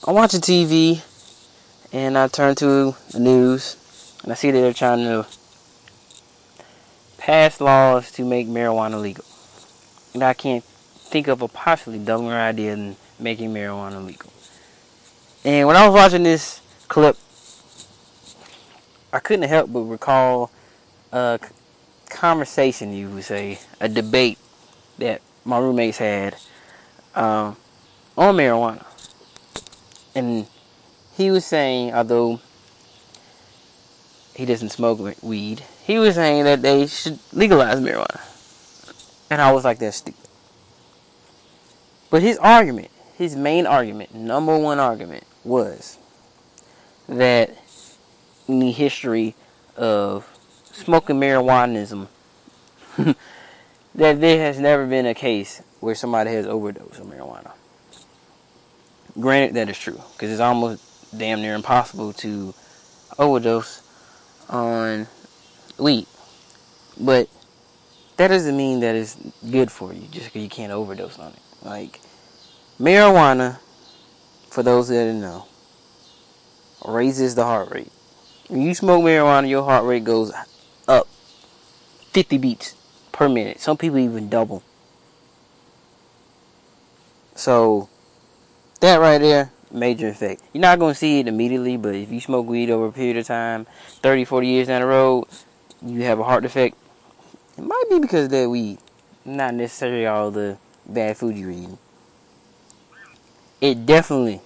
I'm watching TV and I turn to the news and I see that they're trying to pass laws to make marijuana legal. And I can't think of a possibly dumber idea than making marijuana legal. And when I was watching this clip, I couldn't help but recall a conversation, you would say, a debate that my roommates had on marijuana. And he was saying, although he doesn't smoke weed, he was saying that they should legalize marijuana. And I was like, that's stupid. But his argument, his main argument, number one argument, was that in the history of smoking marijuanism, that there has never been a case where somebody has overdosed on marijuana. Granted, that is true, because it's almost damn near impossible to overdose on weed. But that doesn't mean that it's good for you just because you can't overdose on it. Like, marijuana, for those that didn't know, raises the heart rate. When you smoke marijuana, your heart rate goes up 50 beats per minute. Some people even double. So, that right there, major effect. You're not going to see it immediately, but if you smoke weed over a period of time, 30, 40 years down the road, you have a heart defect. It might be because of that weed, not necessarily all the bad food you're eating. It definitely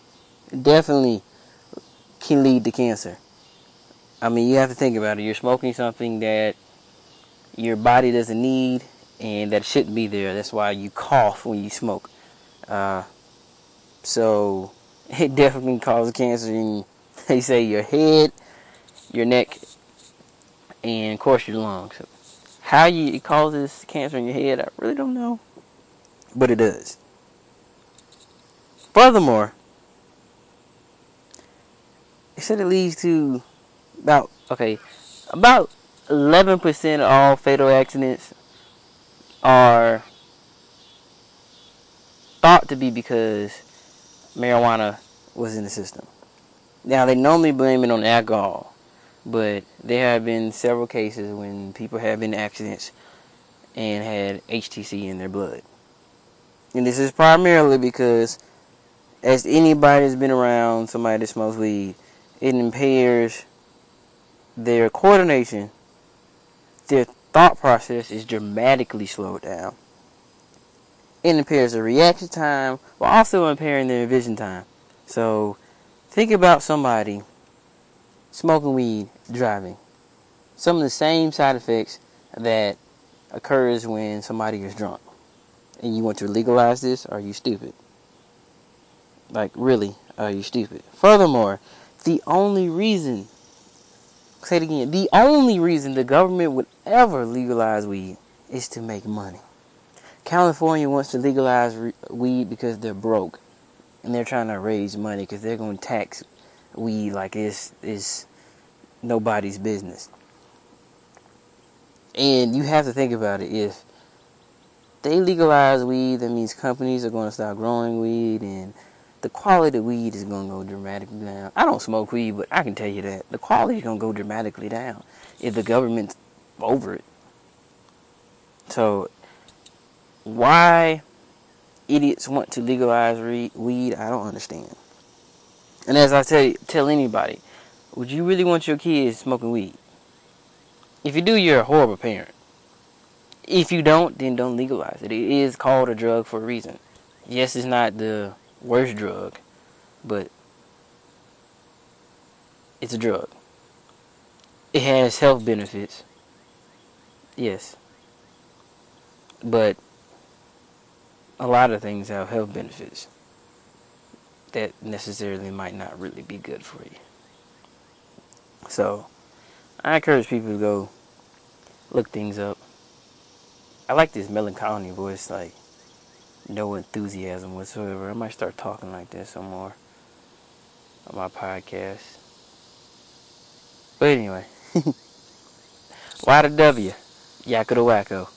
can lead to cancer. I mean, you have to think about it. You're smoking something that your body doesn't need and that shouldn't be there. That's why you cough when you smoke. So it definitely causes cancer in, they say, your head, your neck, and of course your lungs. How it causes cancer in your head, I really don't know, but it does. Furthermore, it said it leads to about 11% of all fatal accidents are thought to be because marijuana was in the system. Now, they normally blame it on alcohol, but there have been several cases when people have been in accidents and had HTC in their blood. And this is primarily because, as anybody that's been around somebody that smokes weed, it impairs their coordination. Their thought process is dramatically slowed down. It impairs their reaction time while also impairing their vision time. So, think about somebody smoking weed, driving. Some of the same side effects that occurs when somebody is drunk. And you want to legalize this? Are you stupid? Like, really, are you stupid? Furthermore, the only reason the government would ever legalize weed is to make money. California wants to legalize weed because they're broke. And they're trying to raise money because they're going to tax weed like it's nobody's business. And you have to think about it. If they legalize weed, that means companies are going to start growing weed and the quality of weed is going to go dramatically down. I don't smoke weed, but I can tell you that the quality is going to go dramatically down if the government's over it. So, why idiots want to legalize weed, I don't understand. And as I tell anybody, would you really want your kids smoking weed? If you do, you're a horrible parent. If you don't, then don't legalize it. It is called a drug for a reason. Yes, it's not the worst drug, but it's a drug. It has health benefits. Yes. But a lot of things have health benefits that necessarily might not really be good for you. So, I encourage people to go look things up. I like this melancholy voice, like no enthusiasm whatsoever. I might start talking like this some more on my podcast. But anyway, Y to W, Yakko to Wacko.